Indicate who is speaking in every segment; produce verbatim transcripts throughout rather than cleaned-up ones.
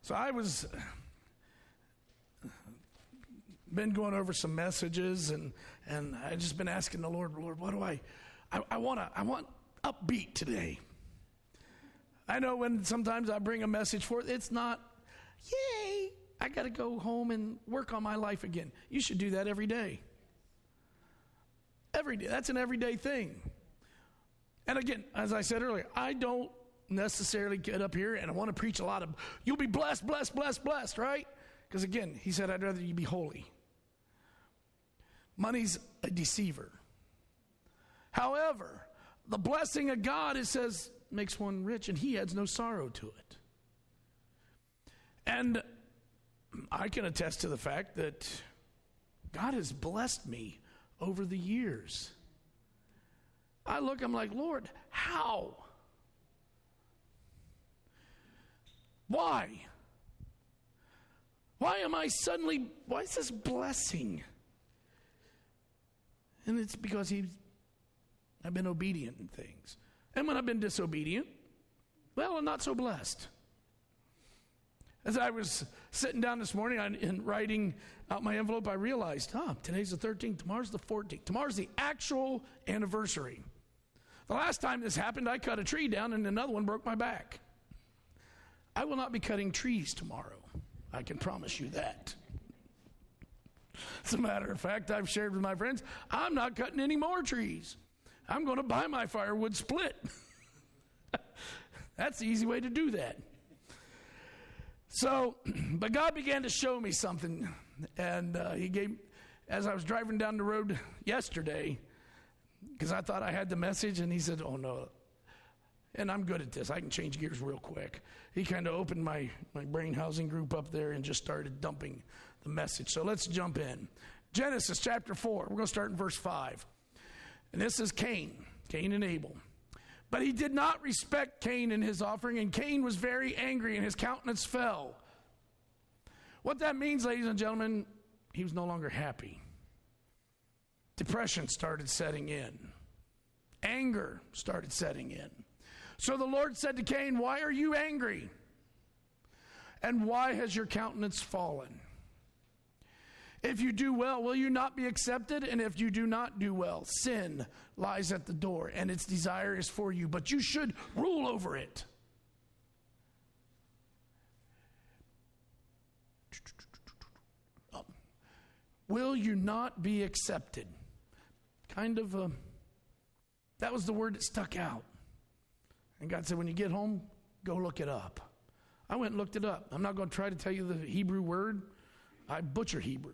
Speaker 1: So I was been going over some messages, and and I just been asking the Lord, Lord, what do I? I, I want to. I want upbeat today. I know when sometimes I bring a message forth, it's not, yay, I got to go home and work on my life again. You should do that every day. Every day. That's an everyday thing. And again, as I said earlier, I don't necessarily get up here and I want to preach a lot of, you'll be blessed, blessed, blessed, blessed, right? Because again, he said, I'd rather you be holy. Money's a deceiver. However, the blessing of God, it says, makes one rich, and he adds no sorrow to it. And I can attest to the fact that God has blessed me over the years. I look, I'm like, Lord, how? Why? Why am I suddenly, why is this blessing? And it's because he's, I've been obedient in things. And when I've been disobedient, well, I'm not so blessed. As I was sitting down this morning and writing out my envelope, I realized, huh, today's the thirteenth, tomorrow's the fourteenth. Tomorrow's the actual anniversary. The last time this happened, I cut a tree down and another one broke my back. I will not be cutting trees tomorrow. I can promise you that. As a matter of fact, I've shared with my friends, I'm not cutting any more trees. I'm going to buy my firewood split. That's the easy way to do that. So, but God began to show me something. And uh, he gave, as I was driving down the road yesterday, because I thought I had the message, and he said, oh no. And I'm good at this. I can change gears real quick. He kind of opened my, my brain housing group up there and just started dumping the message. So let's jump in. Genesis chapter four. We're going to start in verse five. And this is Cain, Cain and Abel. But he did not respect Cain and his offering, and Cain was very angry, and his countenance fell. What that means, ladies and gentlemen, he was no longer happy. Depression started setting in. Anger started setting in. So the Lord said to Cain, why are you angry? And why has your countenance fallen? If you do well, will you not be accepted? And if you do not do well, sin lies at the door, and its desire is for you, but you should rule over it. Will you not be accepted? Kind of a, that was the word that stuck out. And God said, when you get home, go look it up. I went and looked it up. I'm not going to try to tell you the Hebrew word. I butcher Hebrew.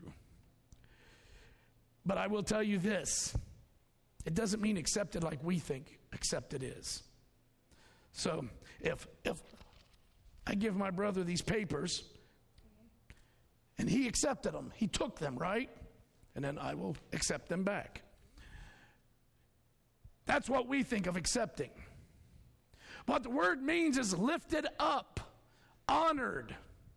Speaker 1: But I will tell you this. It doesn't mean accepted like we think accepted is. So if if I give my brother these papers and he accepted them, he took them, right? And then I will accept them back. That's what we think of accepting. What the word means is lifted up, honored.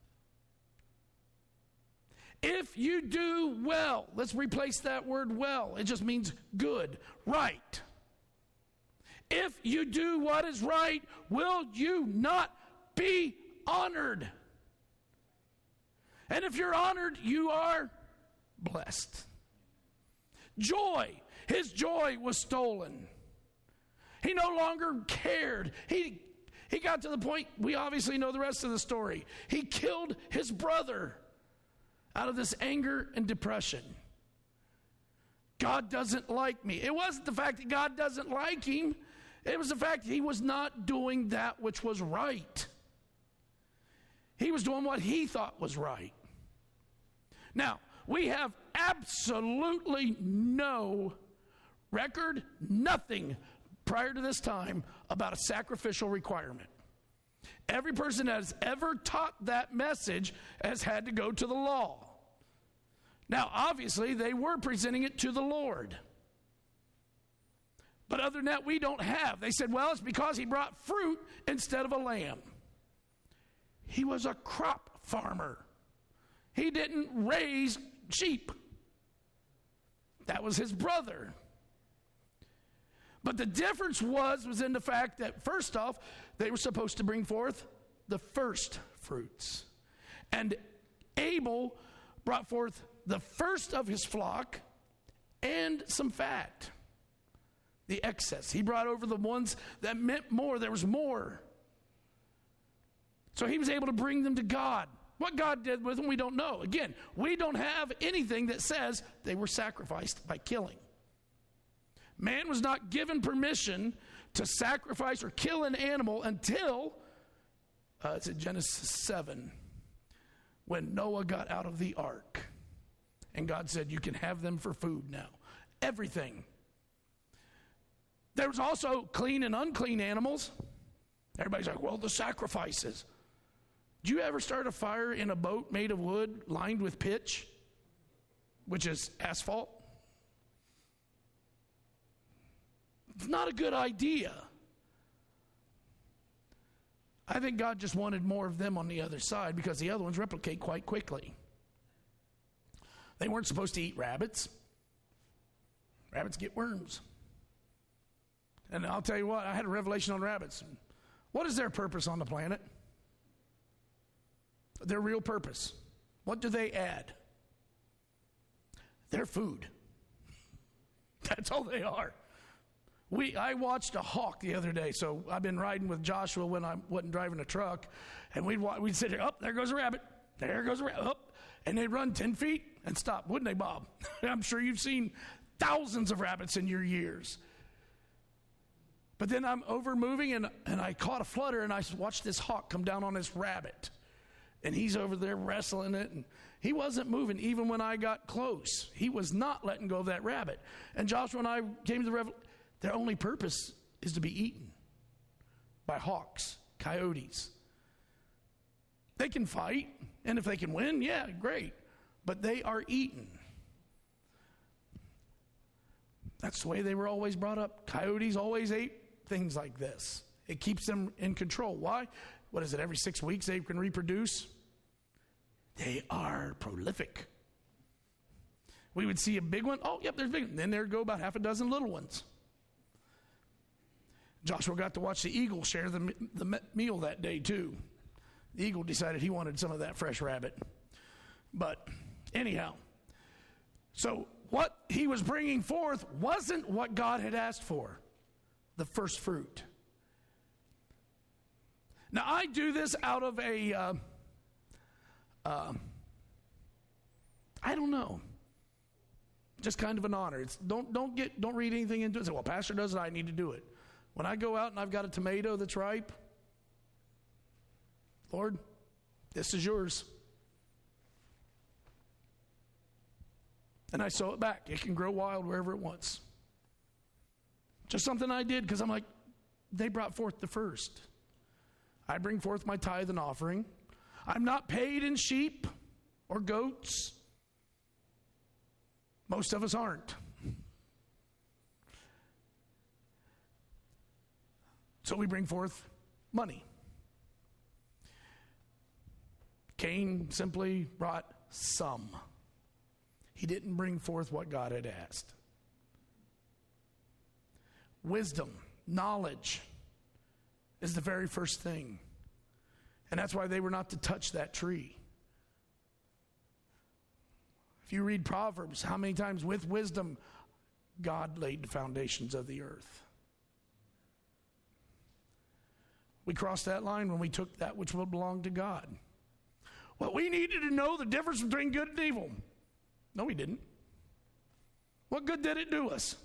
Speaker 1: If you do well, let's replace that word well. It just means good, right. If you do what is right, will you not be honored? And if you're honored, you are blessed. Joy. His joy was stolen. He no longer cared. He, he got to the point, we obviously know the rest of the story. He killed his brother out of this anger and depression. God doesn't like me. It wasn't the fact that God doesn't like him. It was the fact that he was not doing that which was right. He was doing what he thought was right. Now, we have absolutely no record, nothing prior to this time about a sacrificial requirement. Every person that has ever taught that message has had to go to the law. Now, obviously, they were presenting it to the Lord. But other than that, we don't have. They said, well, it's because he brought fruit instead of a lamb. He was a crop farmer. He didn't raise sheep. That was his brother. But the difference was, was in the fact that, first off, they were supposed to bring forth the first fruits. And Abel brought forth the first of his flock and some fat, the excess. He brought over the ones that meant more. There was more. So he was able to bring them to God. What God did with them, we don't know. Again, we don't have anything that says they were sacrificed by killing. Man was not given permission to sacrifice or kill an animal until, uh, it's in Genesis seven, when Noah got out of the ark. And God said, you can have them for food now. Everything. There was also clean and unclean animals. Everybody's like, well, the sacrifices. Did you ever start a fire in a boat made of wood lined with pitch, which is asphalt? It's not a good idea. I think God just wanted more of them on the other side because the other ones replicate quite quickly. They weren't supposed to eat rabbits. Rabbits get worms. And I'll tell you what, I had a revelation on rabbits. What is their purpose on the planet? Their real purpose. What do they add? Their food. That's all they are. We, I watched a hawk the other day. So I've been riding with Joshua when I wasn't driving a truck. And we'd, we'd sit here, up, oh, there goes a rabbit. There goes a rabbit. Up. Oh, and they'd run ten feet and stop, wouldn't they, Bob? I'm sure you've seen thousands of rabbits in your years. But then I'm over moving, and, and I caught a flutter, and I watched this hawk come down on this rabbit. And he's over there wrestling it, and he wasn't moving even when I got close. He was not letting go of that rabbit. And Joshua and I came to the revelation, their only purpose is to be eaten by hawks, coyotes. They can fight, and if they can win, yeah, great. But they are eaten. That's the way they were always brought up. Coyotes always ate things like this. It keeps them in control. Why? What is it, every six weeks they can reproduce? They are prolific. We would see a big one. Oh, yep, there's a big one. Then there go about half a dozen little ones. Joshua got to watch the eagle share the, the meal that day too. The eagle decided he wanted some of that fresh rabbit. But anyhow, so what he was bringing forth wasn't what God had asked for, the first fruit. Now, I do this out of a, uh, uh, I don't know, just kind of an honor. It's don't don't get don't read anything into it. Say, well, pastor does it, I need to do it. When I go out and I've got a tomato that's ripe, Lord, this is yours. And I sow it back. It can grow wild wherever it wants. Just something I did because I'm like, they brought forth the first. I bring forth my tithe and offering. I'm not paid in sheep or goats. Most of us aren't. So we bring forth money. Cain simply brought some. He didn't bring forth what God had asked. Wisdom, knowledge is the very first thing. And that's why they were not to touch that tree. If you read Proverbs, how many times with wisdom God laid the foundations of the earth? We crossed that line when we took that which will belong to God. Well, we needed to know the difference between good and evil. No, we didn't. What good did it do us?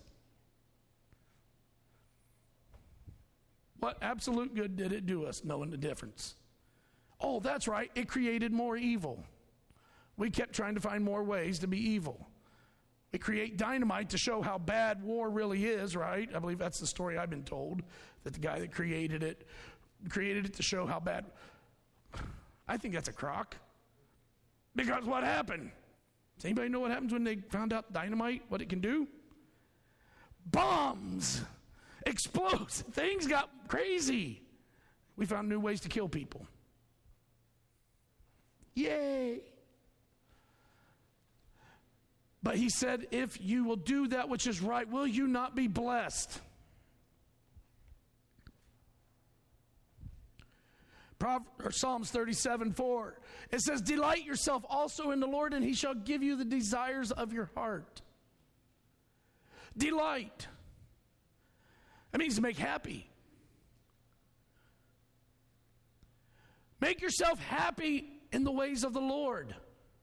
Speaker 1: What absolute good did it do us knowing the difference? Oh, that's right. It created more evil. We kept trying to find more ways to be evil. We create dynamite to show how bad war really is, right? I believe that's the story I've been told, that the guy that created it created it to show how bad. I think that's a crock. Because what happened? Does anybody know what happens when they found out dynamite, what it can do? Bombs explodes. Things got crazy. We found new ways to kill people. Yay. But he said, if you will do that which is right, will you not be blessed? Proverbs, Psalms thirty-seven four. It says, delight yourself also in the Lord, and he shall give you the desires of your heart. Delight. That means to make happy. Make yourself happy in the ways of the Lord.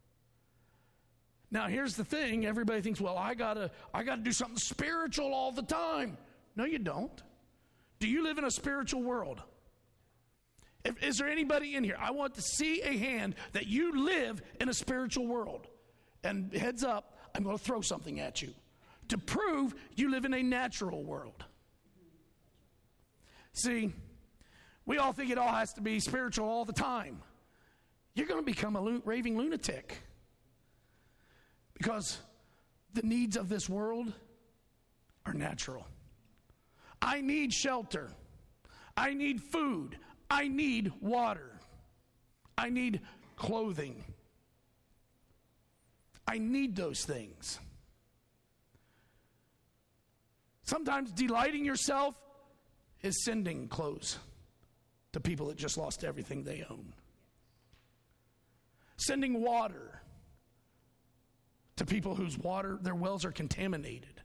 Speaker 1: Now, here's the thing. Everybody thinks, well, I gotta, I gotta do something spiritual all the time. No, you don't. Do you live in a spiritual world? If, is there anybody in here? I want to see a hand that you live in a spiritual world. And heads up, I'm going to throw something at you to prove you live in a natural world. See, we all think it all has to be spiritual all the time. You're going to become a lo- raving lunatic. Because the needs of this world are natural. I need shelter. I need food. I need water. I need clothing. I need those things. Sometimes delighting yourself is sending clothes to people that just lost everything they own. Sending water to people whose water, their wells are contaminated.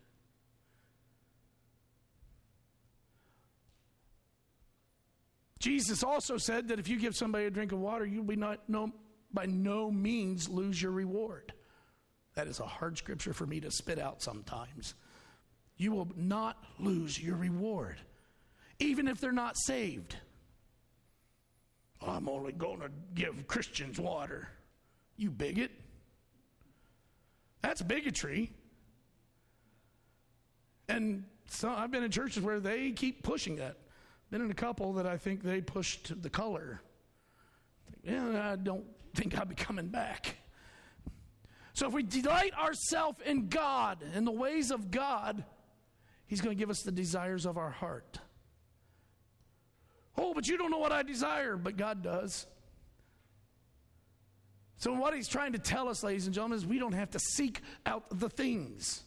Speaker 1: Jesus also said that if you give somebody a drink of water, you'll be not no, by no means lose your reward. That is a hard scripture for me to spit out sometimes. You will not lose your reward, even if they're not saved. I'm only going to give Christians water. You bigot. That's bigotry. And so I've been in churches where they keep pushing that. Been in a couple that I think they pushed the color. Yeah, I don't think I'll be coming back. So if we delight ourselves in God, in the ways of God, he's going to give us the desires of our heart. Oh, but you don't know what I desire, but God does. So what he's trying to tell us, ladies and gentlemen, is we don't have to seek out the things.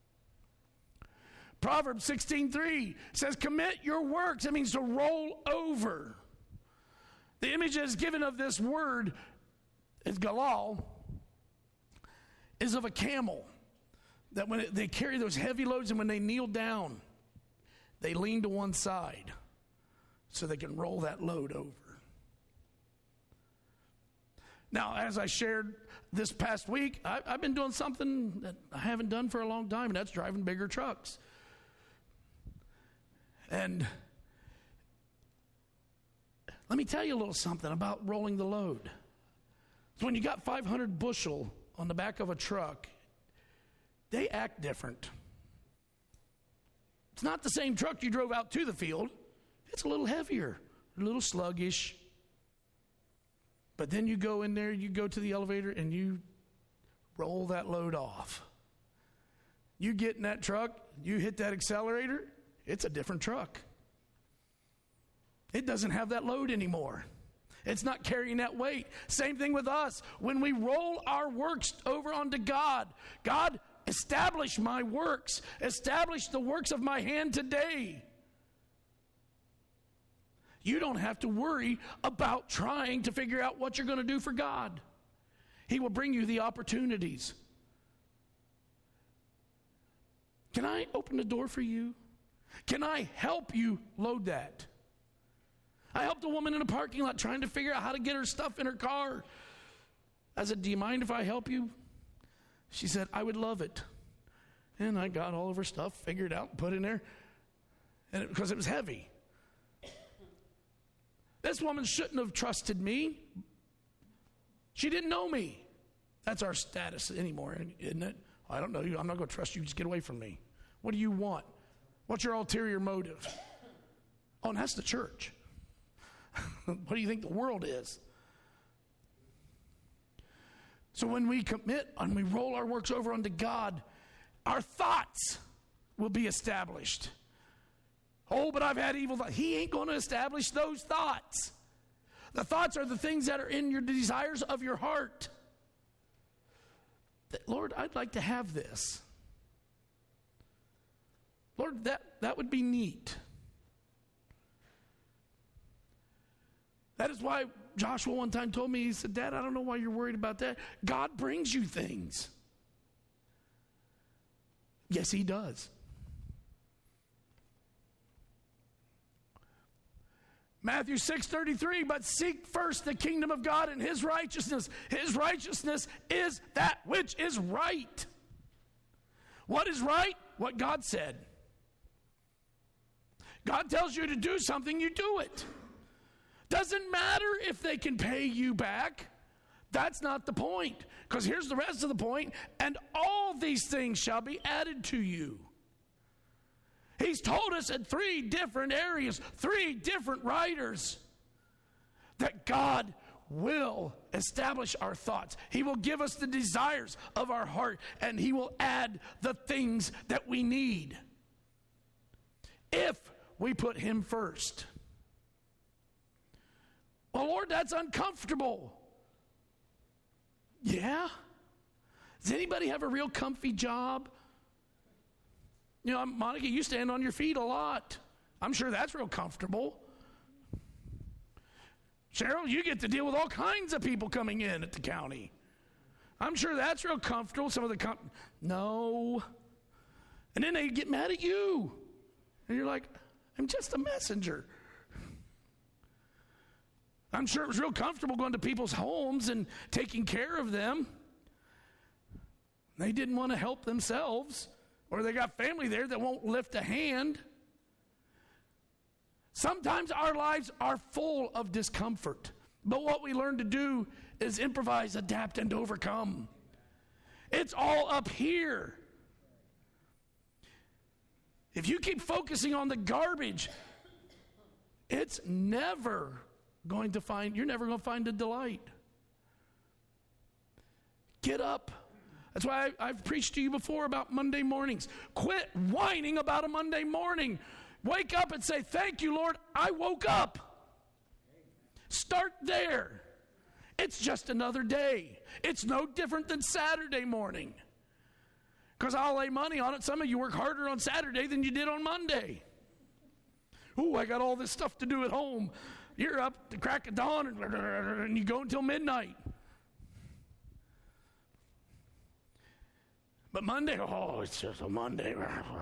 Speaker 1: Proverbs sixteen three says, commit your works. That means to roll over. The image that is given of this word is galal, is of a camel. That when it, they carry those heavy loads, and when they kneel down, they lean to one side so they can roll that load over. Now, as I shared this past week, I, I've been doing something that I haven't done for a long time, and that's driving bigger trucks. And let me tell you a little something about rolling the load. So when you got five hundred bushel on the back of a truck, they act different. It's not the same truck you drove out to the field. It's a little heavier, a little sluggish. But then you go in there, you go to the elevator, and you roll that load off. You get in that truck, you hit that accelerator, it's a different truck. It doesn't have that load anymore. It's not carrying that weight. Same thing with us. When we roll our works over onto God, God, establish my works. Establish the works of my hand today. You don't have to worry about trying to figure out what you're going to do for God. He will bring you the opportunities. Can I open the door for you? Can I help you load that? I helped a woman in a parking lot trying to figure out how to get her stuff in her car. I said, do you mind if I help you? She said, I would love it. And I got all of her stuff figured out and put in there, and it, because it was heavy. This woman shouldn't have trusted me. She didn't know me. That's our status anymore, isn't it? I don't know you. I'm not going to trust you. Just get away from me. What do you want? What's your ulterior motive? Oh, and that's the church. What do you think the world is? So when we commit and we roll our works over unto God, our thoughts will be established. Oh, but I've had evil thoughts. He ain't going to establish those thoughts. The thoughts are the things that are in your desires of your heart. That, Lord, I'd like to have this. Lord, that, that would be neat. That is why Joshua one time told me, he said, Dad, I don't know why you're worried about that. God brings you things. Yes, he does. Matthew six thirty-three, but seek first the kingdom of God and his righteousness. His righteousness is that which is right. What is right? What God said. God tells you to do something, you do it. Doesn't matter if they can pay you back. That's not the point. Because here's the rest of the point. And all these things shall be added to you. He's told us in three different areas, three different writers, that God will establish our thoughts. He will give us the desires of our heart, and he will add the things that we need if we put him first. Well, Lord, that's uncomfortable. Yeah? Does anybody have a real comfy job? You know, Monica, you stand on your feet a lot. I'm sure that's real comfortable. Cheryl, you get to deal with all kinds of people coming in at the county. I'm sure that's real comfortable. Some of the com- no. And then they get mad at you. And you're like, I'm just a messenger. I'm sure it was real comfortable going to people's homes and taking care of them. They didn't want to help themselves, or they got family there that won't lift a hand. Sometimes our lives are full of discomfort, but what we learn to do is improvise, adapt, and overcome. It's all up here. If you keep focusing on the garbage, it's never going to find, you're never going to find a delight. Get up. That's why I, I've preached to you before about Monday mornings. Quit whining about a Monday morning. Wake up and say, thank you, Lord, I woke up. Start there. It's just another day. It's no different than Saturday morning. Because I'll lay money on it. Some of you work harder on Saturday than you did on Monday. Ooh, I got all this stuff to do at home. You're up the crack of dawn and, and you go until midnight. But Monday, oh, it's just a Monday.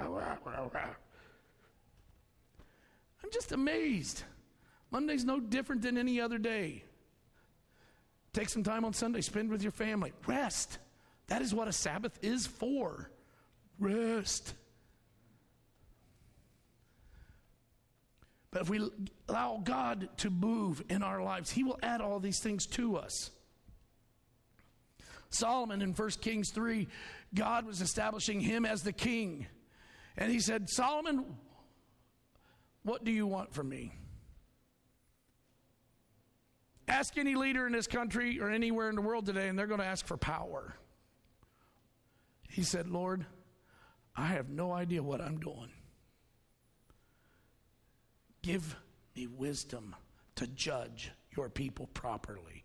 Speaker 1: I'm just amazed. Monday's no different than any other day. Take some time on Sunday, spend with your family. Rest. That is what a Sabbath is for. Rest. But if we allow God to move in our lives, he will add all these things to us. Solomon in First Kings three, God was establishing him as the king. And he said, Solomon, what do you want from me? Ask any leader in this country or anywhere in the world today, and they're going to ask for power. He said, Lord, I have no idea what I'm doing. Give me wisdom to judge your people properly.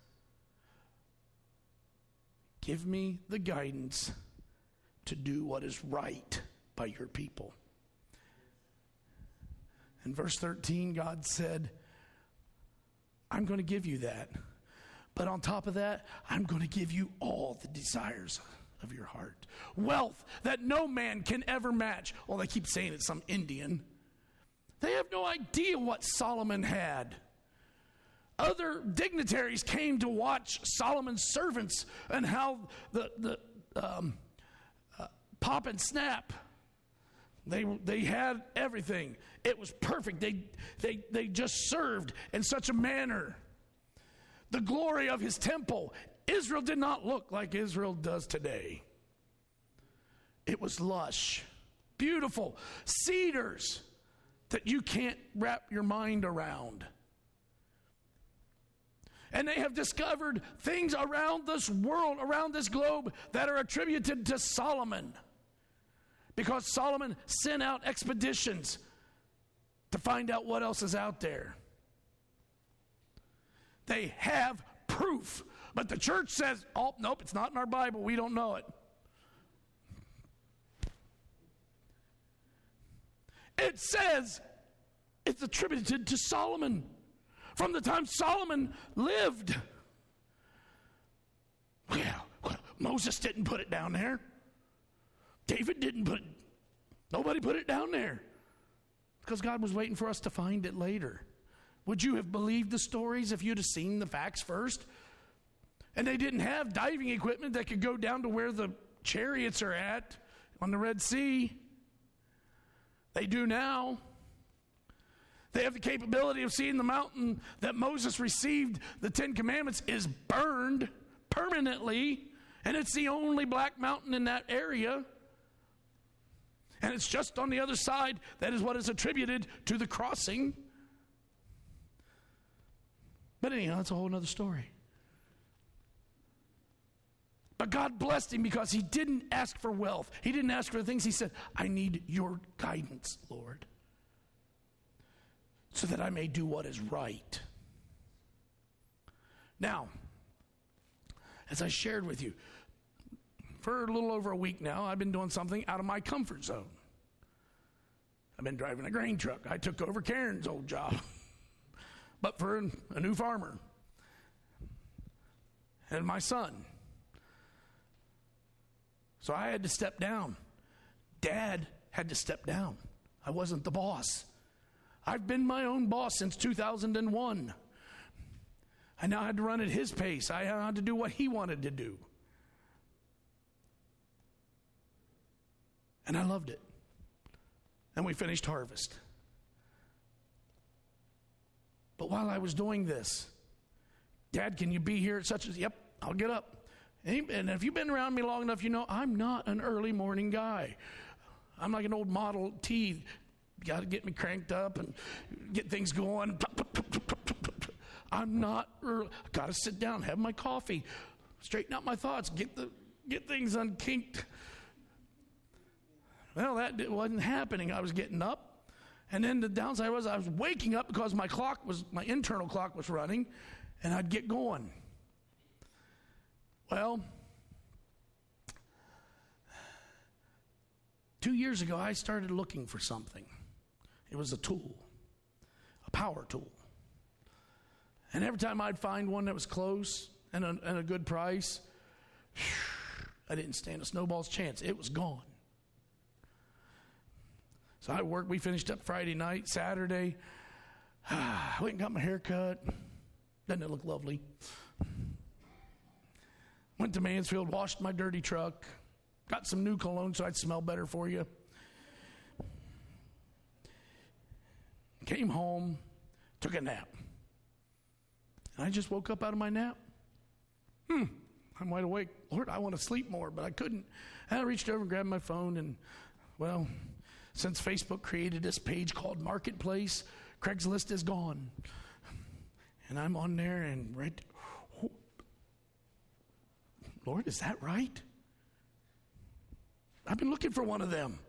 Speaker 1: Give me the guidance to do what is right by your people. In verse thirteen, God said, I'm going to give you that. But on top of that, I'm going to give you all the desires of your heart. Wealth that no man can ever match. Well, they keep saying it's some Indian. They have no idea what Solomon had. Other dignitaries came to watch Solomon's servants and how the, the um, uh, pop and snap. They they had everything. It was perfect. They they they just served in such a manner. The glory of his temple. Israel did not look like Israel does today. It was lush, beautiful, cedars that you can't wrap your mind around. And they have discovered things around this world, around this globe, that are attributed to Solomon. Because Solomon sent out expeditions to find out what else is out there. They have proof. But the church says, oh, nope, it's not in our Bible. We don't know it. It says it's attributed to Solomon. from the time Solomon lived. Well, Moses didn't put it down there. David didn't put it. Nobody put it down there. Because God was waiting for us to find it later. Would you have believed the stories if you'd have seen the facts first? And they didn't have diving equipment that could go down to where the chariots are at on the Red Sea. They do now. They have the capability of seeing the mountain that Moses received the Ten Commandments is burned permanently, and it's the only black mountain in that area. And it's just on the other side. That is what is attributed to the crossing. But anyhow, that's a whole other story. But God blessed him because he didn't ask for wealth. He didn't ask for things. He said, I need your guidance, Lord, so that I may do what is right. Now, as I shared with you, for a little over a week now, I've been doing something out of my comfort zone. I've been driving a grain truck. I took over Karen's old job, but for a new farmer and my son. So I had to step down. Dad had to step down. I wasn't the boss. I've been my own boss since two thousand one. I now had to run at his pace. I had to do what he wanted to do. And I loved it. And we finished harvest. But while I was doing this, Dad, can you be here at such as, yep, I'll get up. And if you've been around me long enough, you know I'm not an early morning guy. I'm like an old Model T. Got to get me cranked up and get things going. I'm not early. Got to sit down, have my coffee, straighten out my thoughts, get the get things unkinked. Well, that wasn't happening. I was getting up, and then the downside was I was waking up because my clock was my internal clock was running, and I'd get going. Well, two years ago, I started looking for something. It was a tool, a power tool. And every time I'd find one that was close and a, and a good price, I didn't stand a snowball's chance. It was gone. So I worked. We finished up Friday night, Saturday. I went and got my hair cut. Doesn't it look lovely? Went to Mansfield, washed my dirty truck, got some new cologne so I'd smell better for you. Came home, took a nap. And I just woke up out of my nap. Hmm, I'm wide awake. Lord, I want to sleep more, but I couldn't. And I reached over and grabbed my phone, and, well, since Facebook created this page called Marketplace, Craigslist is gone. And I'm on there, and right oh, Lord, is that right? I've been looking for one of them.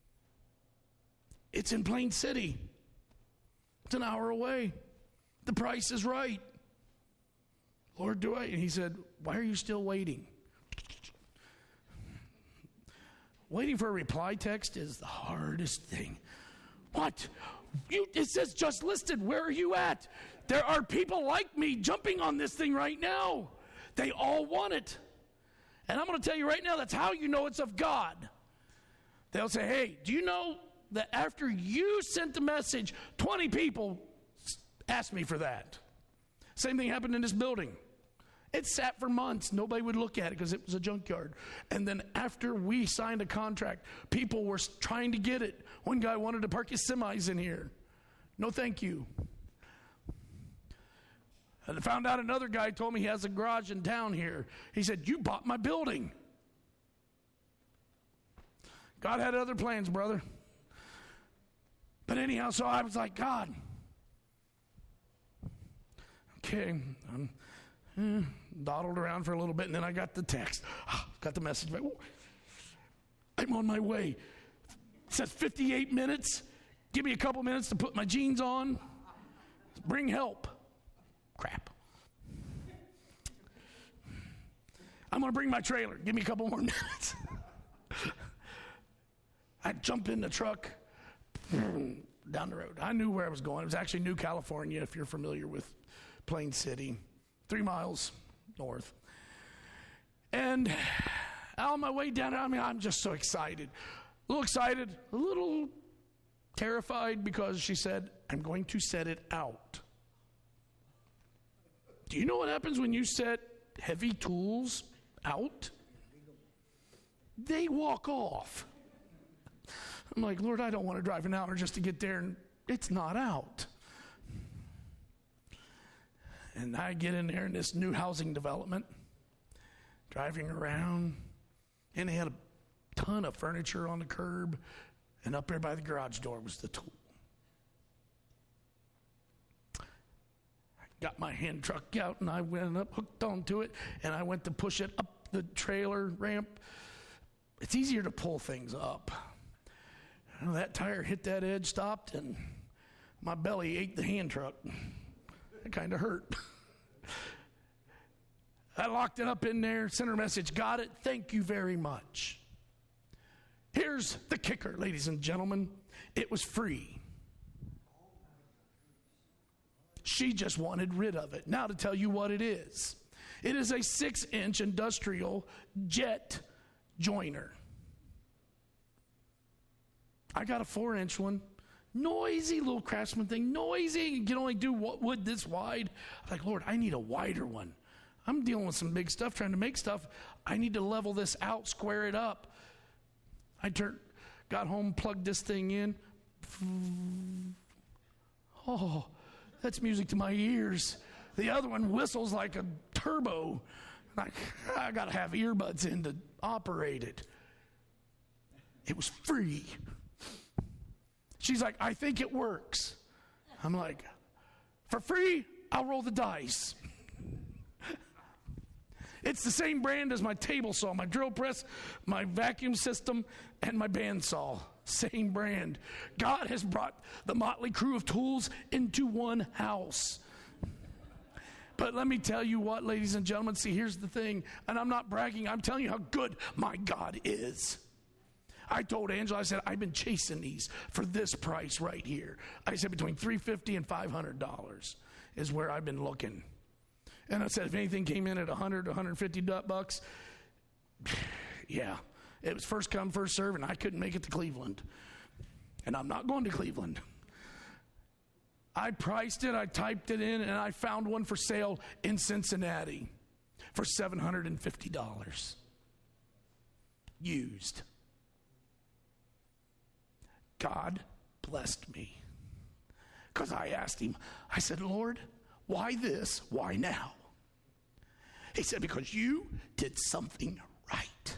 Speaker 1: It's in Plain City. It's an hour away. The price is right. Lord, do I? And he said, why are you still waiting? Waiting for a reply text is the hardest thing. What? You, it says just listed. Where are you at? There are people like me jumping on this thing right now. They all want it. And I'm going to tell you right now, that's how you know it's of God. They'll say, hey, do you know that after you sent the message, twenty people asked me for that? Same thing happened in this building. It sat for months. Nobody would look at it because it was a junkyard. And then after we signed a contract, people were trying to get it. One guy wanted to park his semis in here. No, thank you. And I found out another guy told me he has a garage in town here. He said, you bought my building. God had other plans, brother. But anyhow, so I was like, God, okay, I'm eh, dawdled around for a little bit, and then I got the text. Got the message. I'm on my way. It says fifty-eight minutes. Give me a couple minutes to put my jeans on. Bring help. Crap. I'm going to bring my trailer. Give me a couple more minutes. I jump in the truck down the road. I knew where I was going. It was actually New California, if you're familiar with Plain City, three miles north. And on my way down, I mean, I'm just so excited. A little excited, a little terrified because she said, I'm going to set it out. Do you know what happens when you set heavy tools out? They walk off. I'm like, Lord, I don't want to drive an hour just to get there, and it's not out. And I get in there in this new housing development, driving around, and they had a ton of furniture on the curb, and up there by the garage door was the tool. I got my hand truck out, and I went up, hooked onto it, and I went to push it up the trailer ramp. It's easier to pull things up. You know, that tire hit that edge, stopped, and my belly ate the hand truck. It kind of hurt. I locked it up in there, sent her a message, got it, thank you very much. Here's the kicker, ladies and gentlemen. It was free. She just wanted rid of it. Now to tell you what it is. It is a six-inch industrial jet joiner. I got a four-inch one. Noisy little Craftsman thing. Noisy. You can only do wood this wide. I'm like, Lord, I need a wider one. I'm dealing with some big stuff, trying to make stuff. I need to level this out, square it up. I turned, got home, plugged this thing in. Oh, that's music to my ears. The other one whistles like a turbo. Like, I got to have earbuds in to operate it. It was free. She's like, I think it works. I'm like, for free, I'll roll the dice. It's the same brand as my table saw, my drill press, my vacuum system, and my bandsaw. Same brand. God has brought the motley crew of tools into one house. But let me tell you what, ladies and gentlemen, see, here's the thing, and I'm not bragging, I'm telling you how good my God is. I told Angela, I said, I've been chasing these for this price right here. I said between three hundred fifty dollars and five hundred dollars is where I've been looking. And I said, if anything came in at one hundred, one hundred fifty bucks, yeah, it was first come, first serve, and I couldn't make it to Cleveland. And I'm not going to Cleveland. I priced it, I typed it in, and I found one for sale in Cincinnati for seven hundred fifty dollars. Used. God blessed me. Because I asked him, I said, Lord, why this? Why now? He said, because you did something right.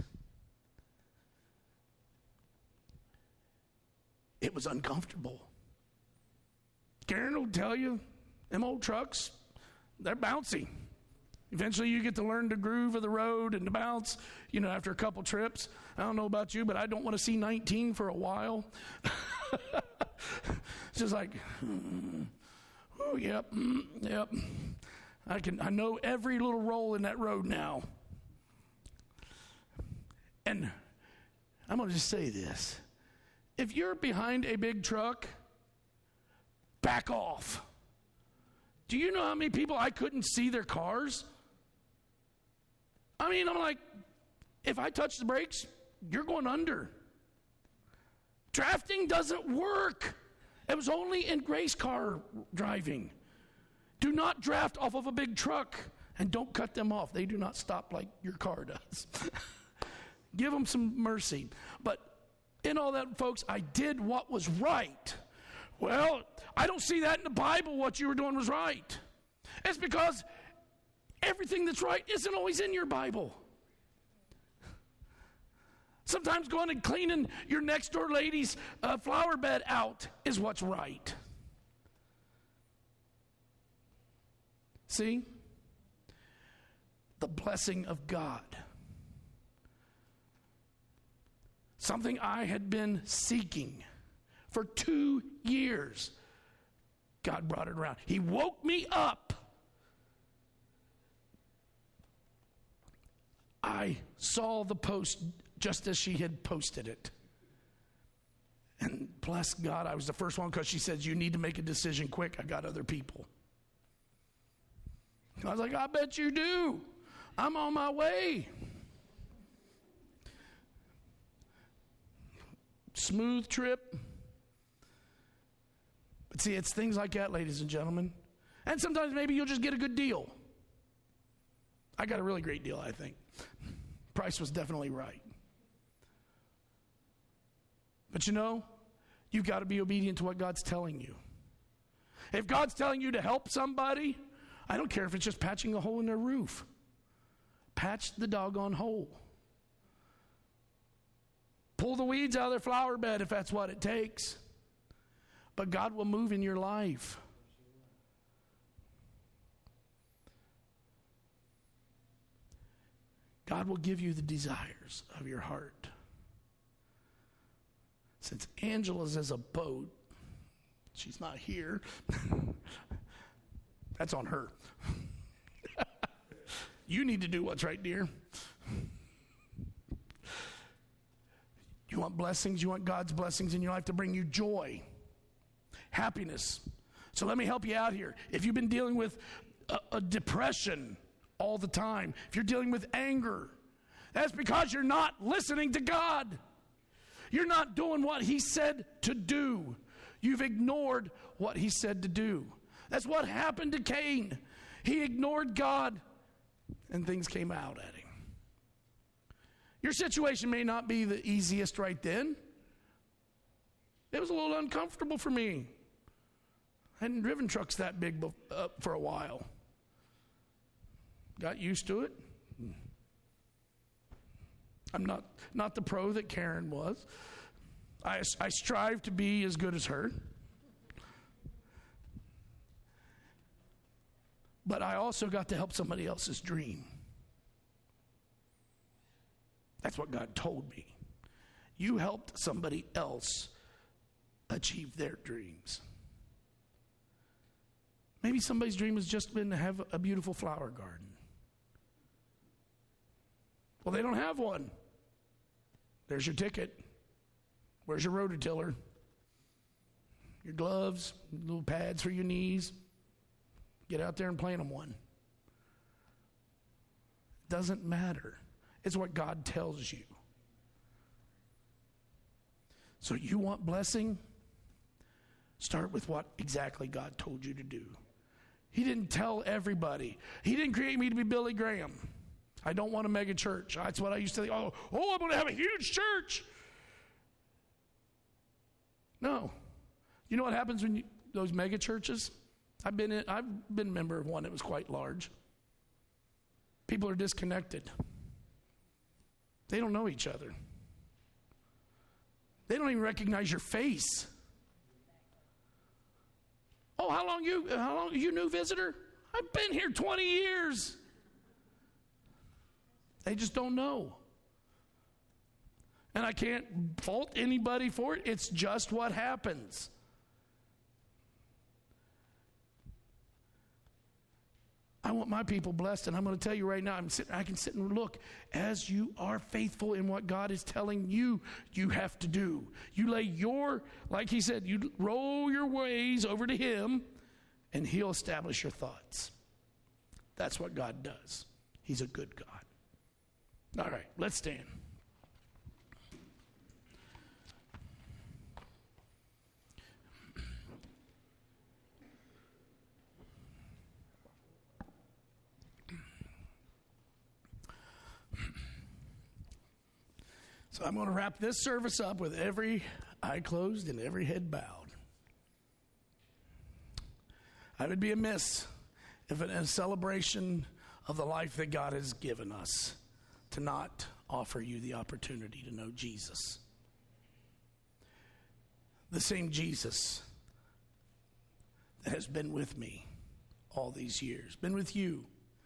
Speaker 1: It was uncomfortable. Karen will tell you, them old trucks, they're bouncy. Eventually you get to learn the groove of the road and the bounce, you know, after a couple trips. I don't know about you, but I don't want to see nineteen for a while. It's just like, mm, oh, yep, mm, yep. I can, I know every little roll in that road now. And I'm going to just say this. If you're behind a big truck, back off. Do you know how many people I couldn't see their cars? I mean, I'm like, if I touch the brakes, you're going under. Drafting doesn't work. It was only in race car driving. Do not draft off of a big truck, and don't cut them off. They do not stop like your car does. Give them some mercy. But in all that, folks, I did what was right. Well, I don't see that in the Bible, what you were doing was right. It's because everything that's right isn't always in your Bible. Sometimes going and cleaning your next door lady's uh, flower bed out is what's right. See? The blessing of God. Something I had been seeking for two years. God brought it around. He woke me up. I saw the post just as she had posted it. And bless God, I was the first one because she said, you need to make a decision quick. I got other people. I was like, I bet you do. I'm on my way. Smooth trip. But see, it's things like that, ladies and gentlemen. And sometimes maybe you'll just get a good deal. I got a really great deal, I think. Price was definitely right. But you know, you've got to be obedient to what God's telling you. If God's telling you to help somebody, I don't care if it's just patching a hole in their roof. Patch the doggone hole. Pull the weeds out of their flower bed if that's what it takes. But God will move in your life. God will give you the desires of your heart. Since Angela's as a boat, she's not here. That's on her. You need to do what's right, dear. You want blessings? You want God's blessings in your life to bring you joy, happiness. So let me help you out here. If you've been dealing with a, a depression all the time, if you're dealing with anger, that's because you're not listening to God. You're not doing what He said to do. You've ignored what He said to do. That's what happened to Cain. He ignored God, and things came out at him. Your situation may not be the easiest right then. It was a little uncomfortable for me. I hadn't driven trucks that big uh, for a while. Got used to it. I'm not, not the pro that Karen was. I, I strive to be as good as her. But I also got to help somebody else's dream. That's what God told me. You helped somebody else achieve their dreams. Maybe somebody's dream has just been to have a beautiful flower garden. Well, they don't have one. There's your ticket. Where's your rototiller? Your gloves, little pads for your knees. Get out there and plant them one. Doesn't matter. It's what God tells you. So you want blessing? Start with what exactly God told you to do. He didn't tell everybody. He didn't create me to be Billy Graham. I don't want a mega church. That's what I used to think. Oh, oh, I'm going to have a huge church. No. You know what happens when you, those mega churches? I've been in, I've been a member of one that was quite large. People are disconnected. They don't know each other. They don't even recognize your face. Oh, how long you how long you new visitor? I've been here twenty years. They just don't know. And I can't fault anybody for it. It's just what happens. I want my people blessed, and I'm going to tell you right now, I'm sitting, I can sit and look. As you are faithful in what God is telling you, you have to do. You lay your, like He said, you roll your ways over to Him, and He'll establish your thoughts. That's what God does. He's a good God. All right, let's stand. So I'm going to wrap this service up with every eye closed and every head bowed. I would be amiss if in a celebration of the life that God has given us to not offer you the opportunity to know Jesus. The same Jesus that has been with me all these years, been with you.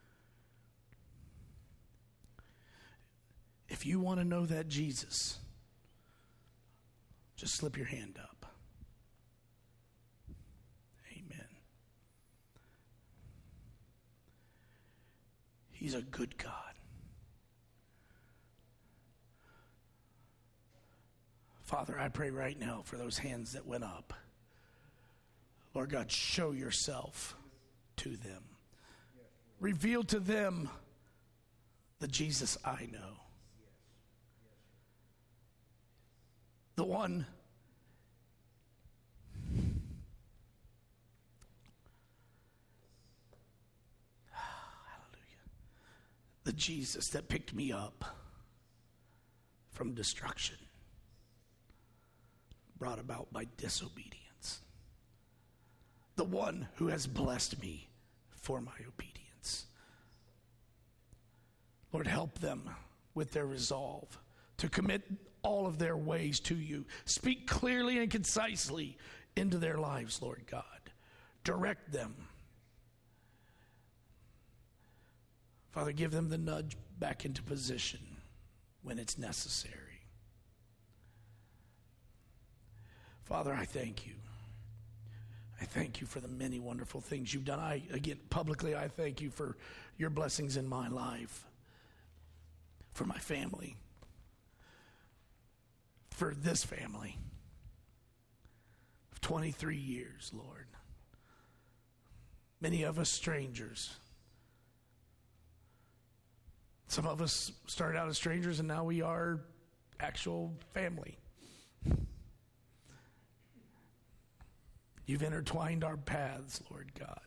Speaker 1: If you want to know that Jesus, just slip your hand up. Amen. He's a good God. Father, I pray right now for those hands that went up. Lord God, show yourself to them. Reveal to them the Jesus I know. The one the Jesus that picked me up from destruction, brought about by disobedience. The one who has blessed me for my obedience. Lord, help them with their resolve to commit all of their ways to you. Speak clearly and concisely into their lives, Lord God. Direct them. Father, give them the nudge back into position when it's necessary. Father, I thank you. I thank you for the many wonderful things you've done. I, again, publicly, I thank you for your blessings in my life, for my family, for this family of twenty-three years, Lord. Many of us strangers. Some of us started out as strangers and now we are actual family. You've intertwined our paths, Lord God.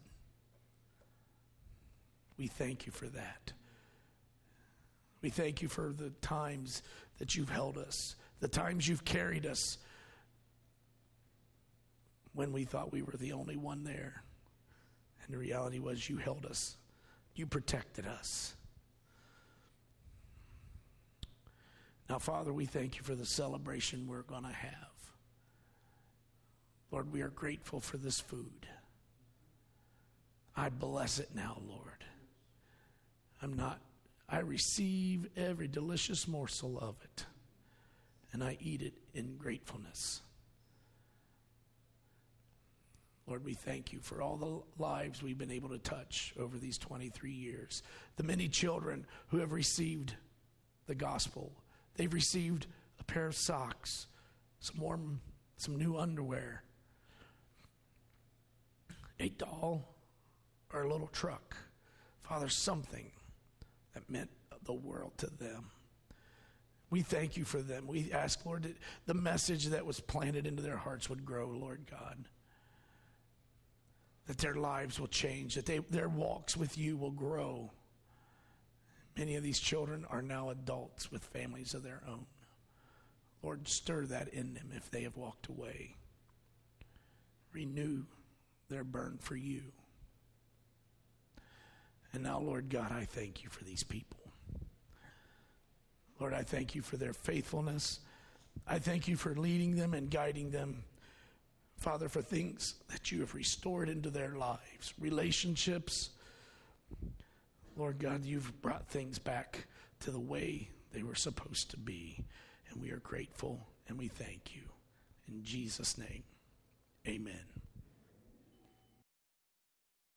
Speaker 1: We thank you for that. We thank you for the times that you've held us, the times you've carried us when we thought we were the only one there. And the reality was you held us. You protected us. Now, Father, we thank you for the celebration we're going to have. Lord, we are grateful for this food. I bless it now, Lord. I'm not, I receive every delicious morsel of it, and I eat it in gratefulness. Lord, we thank you for all the lives we've been able to touch over these twenty-three years. The many children who have received the gospel. They've received a pair of socks, some warm, some new underwear, a doll, or a little truck. Father, something that meant the world to them. We thank you for them. We ask, Lord, that the message that was planted into their hearts would grow, Lord God. That their lives will change, that they, their walks with you will grow. Many of these children are now adults with families of their own. Lord, stir that in them if they have walked away. Renew their burn for you. And now, Lord God, I thank you for these people. Lord, I thank you for their faithfulness. I thank you for leading them and guiding them. Father, for things that you have restored into their lives, relationships. Lord God, you've brought things back to the way they were supposed to be. And we are grateful and we thank you. In Jesus' name, amen.